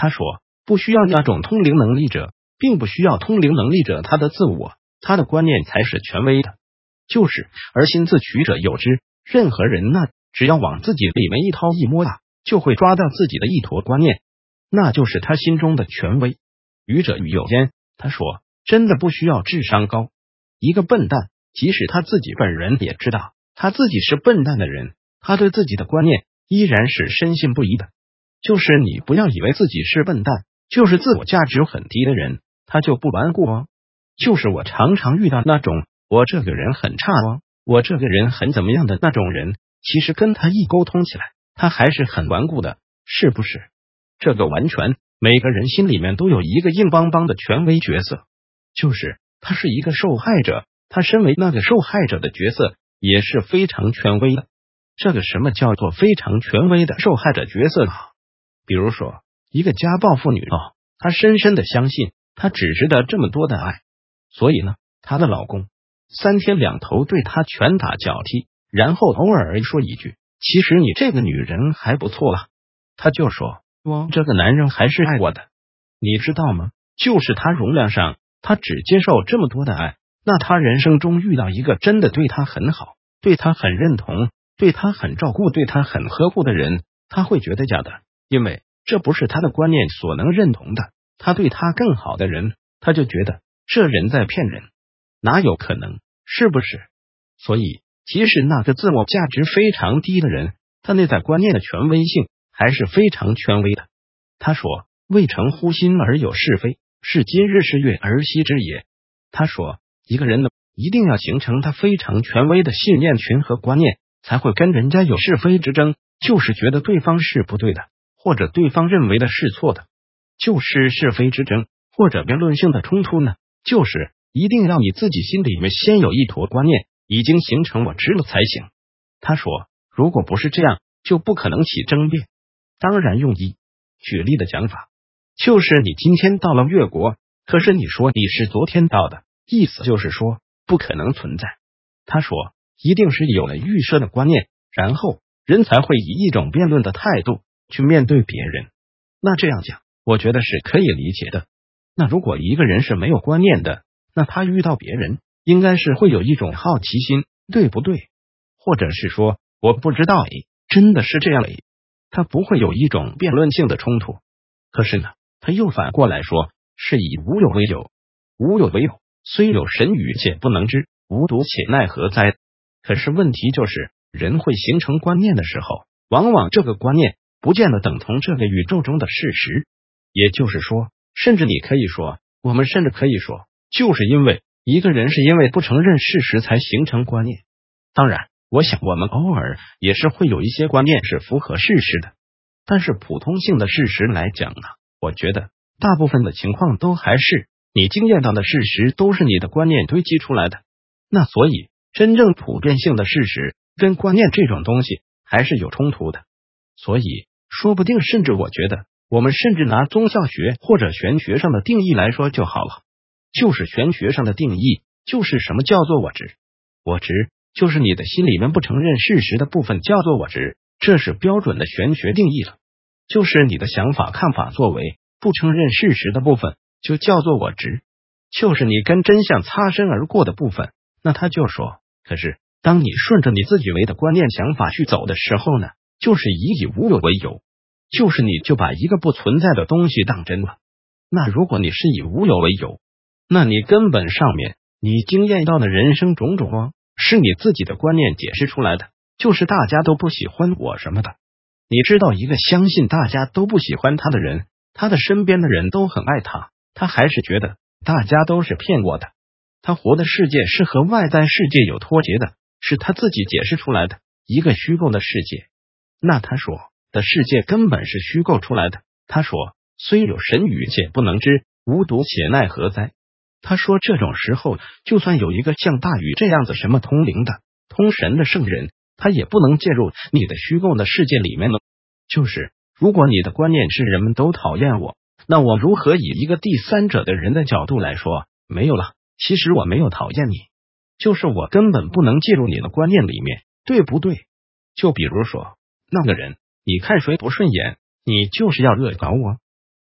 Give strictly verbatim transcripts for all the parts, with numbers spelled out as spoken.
他说，不需要那种通灵能力者，并不需要通灵能力者他的自我，他的观念才是权威的。就是而心自取者有之，任何人那只要往自己里面一掏一摸啊，就会抓到自己的一坨观念，那就是他心中的权威。愚者与有间，他说，真的不需要智商高。一个笨蛋，即使他自己本人也知道他自己是笨蛋的人，他对自己的观念依然是深信不疑的。就是你不要以为自己是笨蛋，就是自我价值很低的人，他就不顽固哦。就是我常常遇到那种我这个人很差哦，我这个人很怎么样的那种人，其实跟他一沟通起来，他还是很顽固的，是不是？这个完全每个人心里面都有一个硬邦邦的权威角色，就是他是一个受害者，他身为那个受害者的角色也是非常权威的。这个什么叫做非常权威的受害者角色呢？比如说一个家暴妇女哦，她深深的相信她只值得这么多的爱，所以呢，她的老公三天两头对她拳打脚踢，然后偶尔说一句，其实你这个女人还不错啦，她就说，哇，这个男人还是爱我的。你知道吗？就是他容量上，他只接受这么多的爱，那他人生中遇到一个真的对他很好，对他很认同，对他很照顾，对他很呵护的人，他会觉得假的，因为这不是他的观念所能认同的。他对他更好的人，他就觉得这人在骗人，哪有可能，是不是？所以即使那个自我价值非常低的人，他内在观念的权威性还是非常权威的。他说，未成乎心而有是非，是今日是月而息之也。他说，一个人呢，一定要形成他非常权威的信念群和观念，才会跟人家有是非之争，就是觉得对方是不对的，或者对方认为的是错的。就是是非之争或者辩论性的冲突呢，就是一定要你自己心里面先有一坨观念已经形成我知了才行。他说，如果不是这样，就不可能起争辩。当然用一举例的讲法，就是你今天到了越国，可是你说你是昨天到的，意思就是说不可能存在。他说，一定是有了预设的观念，然后人才会以一种辩论的态度去面对别人。那这样讲，我觉得是可以理解的。那如果一个人是没有观念的，那他遇到别人应该是会有一种好奇心，对不对？或者是说我不知道诶，真的是这样诶，他不会有一种辩论性的冲突。可是呢，他又反过来说，是以无有为有，无有为有，虽有神语且不能知，无独且奈何哉？可是问题就是，人会形成观念的时候，往往这个观念不见得等同这个宇宙中的事实。也就是说，甚至你可以说，我们甚至可以说，就是因为一个人是因为不承认事实才形成观念。当然，我想我们偶尔也是会有一些观念是符合事实的，但是普通性的事实来讲呢，我觉得大部分的情况都还是你经验到的事实都是你的观念堆积出来的。那所以真正普遍性的事实跟观念这种东西还是有冲突的。所以说不定甚至我觉得我们甚至拿宗教学或者玄学上的定义来说就好了。就是玄学上的定义，就是什么叫做我执？我执就是你的心里面不承认事实的部分叫做我执，这是标准的玄学定义了。就是你的想法看法作为不承认事实的部分就叫做我执，就是你跟真相擦身而过的部分，那他就说，可是当你顺着你自己为的观念想法去走的时候呢，就是以以无有为有，就是你就把一个不存在的东西当真了。那如果你是以无有为有，那你根本上面你经验到的人生种种哦，是你自己的观念解释出来的，就是大家都不喜欢我什么的。你知道一个相信大家都不喜欢他的人，他的身边的人都很爱他，他还是觉得大家都是骗我的。他活的世界是和外在世界有脱节的，是他自己解释出来的一个虚构的世界。那他说的世界根本是虚构出来的。他说虽有神语且不能知，无独且奈何哉？他说这种时候就算有一个像大禹这样子什么通灵的通神的圣人，他也不能介入你的虚构的世界里面了。就是如果你的观念是人们都讨厌我，那我如何以一个第三者的人的角度来说，没有了，其实我没有讨厌你，就是我根本不能介入你的观念里面，对不对？就比如说那个人你看谁不顺眼，你就是要恶搞我，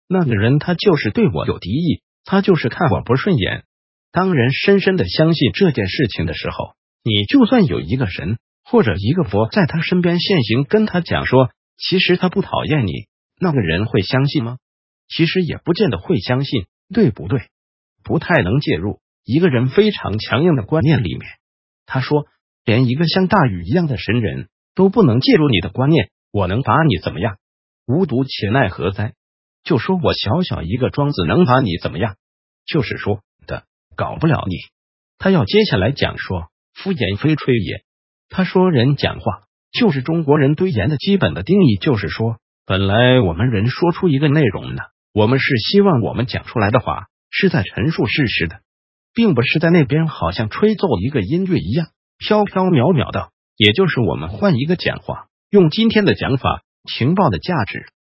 那个人他就是对我有敌意，他就是看我不顺眼。当人深深的相信这件事情的时候，你就算有一个神或者一个佛在他身边现形，跟他讲说其实他不讨厌你，那个人会相信吗？其实也不见得会相信，对不对？不太能介入一个人非常强硬的观念里面。他说连一个像大禹一样的神人都不能介入你的观念，我能把你怎么样？无毒且奈何哉？就说我小小一个庄子能把你怎么样？就是说的搞不了你。他要接下来讲说敷衍非吹也。他说人讲话就是中国人对言的基本的定义，就是说本来我们人说出一个内容呢，我们是希望我们讲出来的话是在陈述事实的，并不是在那边好像吹奏一个音乐一样飘飘渺渺的。也就是我们换一个讲话，用今天的讲法，情报的价值